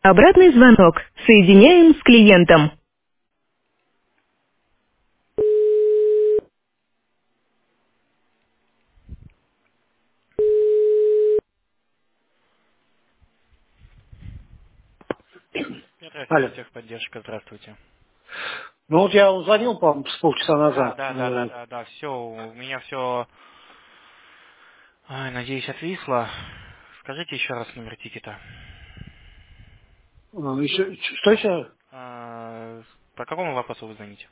Обратный звонок. Соединяем с клиентом. Петр Алло. Сева, техподдержка, здравствуйте. Ну вот я вам звонил, по-моему, с полчаса Да, назад. да, да, да, да, да, все, у меня все, надеюсь, отвисло. Скажите еще раз номер тикета. Что еще? По какому вопросу вы звоните?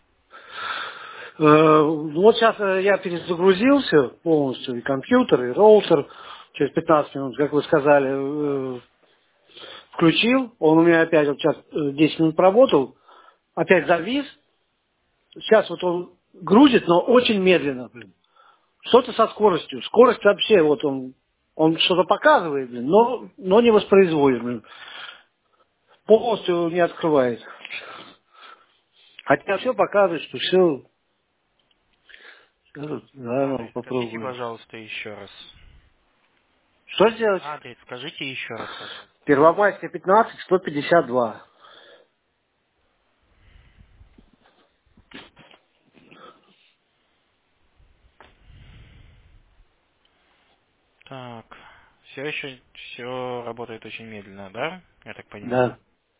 Ну вот сейчас я перезагрузился полностью, и компьютер, и роутер. Через 15 минут, как вы Да. сказали, включил. Он у меня опять вот сейчас 10 минут поработал, опять завис. Сейчас вот он грузит, но очень медленно, блин. Что-то со скоростью. Скорость вообще, вот он что-то показывает, блин, но не воспроизводит, блин. Полностью не открывает. Хотя все показывает, что все. Да, Адрес скажите, попробуем. пожалуйста, еще раз. Что сделать? Адрес скажите еще раз, пожалуйста. Первомайская 15, 152. Так, все еще, все работает очень медленно, да? Я так понимаю. Да.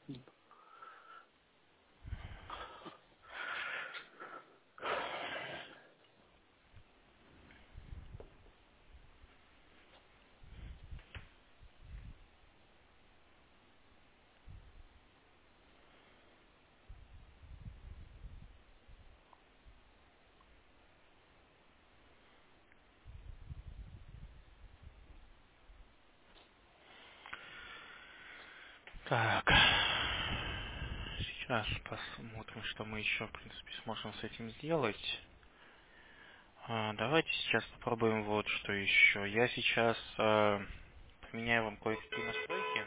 Так, сейчас посмотрим, что мы еще, в принципе, сможем с этим сделать. Давайте сейчас попробуем вот что еще. Я сейчас поменяю вам кое-какие настройки.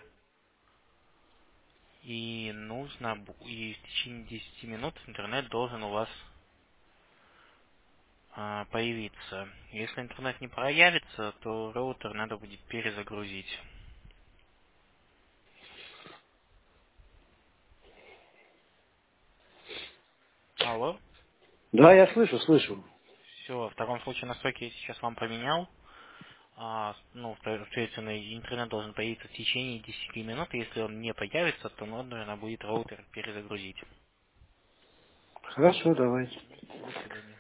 И и в течение 10 минут интернет должен у вас появиться. Если интернет не проявится, то роутер надо будет перезагрузить. Алло? Да, я слышу. Все, в таком случае настройки я сейчас вам поменял. Соответственно, интернет должен появиться в течение 10 минут. Если он не появится, то нужно будет роутер перезагрузить. Хорошо, давайте. До свидания.